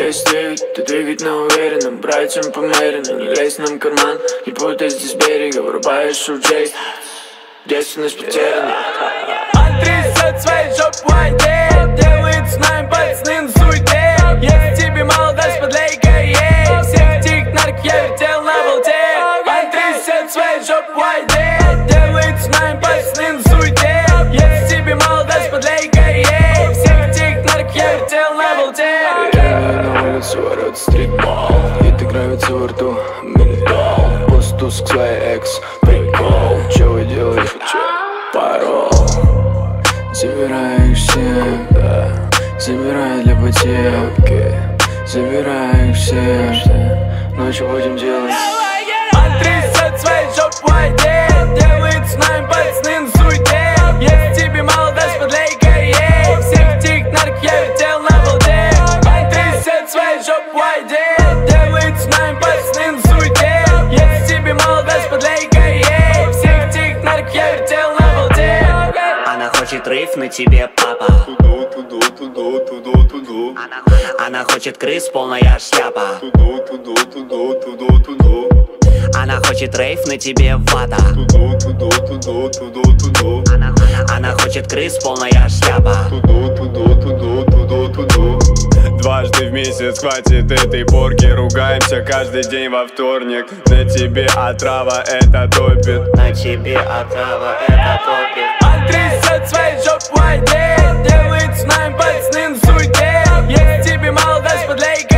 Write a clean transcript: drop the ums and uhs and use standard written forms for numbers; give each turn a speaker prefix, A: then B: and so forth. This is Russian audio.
A: Действует, ты двигать на уверенном, братьям померенно. Не лезь нам в карман, не путай здесь берега. Врубаешь ручей, девственность потеряна.
B: Он трясет своей жопой, делает с нами пацаны на суете. Если тебе молодость подлейка, ей всех тик нарк я вертел на болте. Он трясет своей жопой, делает с нами пацаны на суете. Если тебе молодость подлейка, ей всех тик нарк я вертел на болте.
A: На улицу орёт стритбол, и ты гравится во рту ментол. Постус к своей экс, прикол. Чё вы делаете? Парол. Забираю всех, да. Забираю для потеки. Забираю всех, да. Ночью будем делать.
B: Он трясет своей жопой, делает с нами пацаны на суете. Если тебе молодость подлейка, ей всех тик нарк я вертел на болте. Он трясет своей жопой, делает с нами пацаны на суете. Если тебе молодость подлейка, ей всех тик нарк я вертел на болте.
C: Она хочет рейв на тебе, папа. Она хочет крыс, полная шляпа. Она хочет рейв на тебе, вата. Она хочет крыс, полная шляпа.
D: Дважды в месяц хватит этой порки. Ругаемся каждый день во вторник. На тебе отрава, это топит.
C: На тебе отрава, это топит.
B: Он трясет своей жопой, делает с нами пацаны на суете. Если тебе молодость подлейка,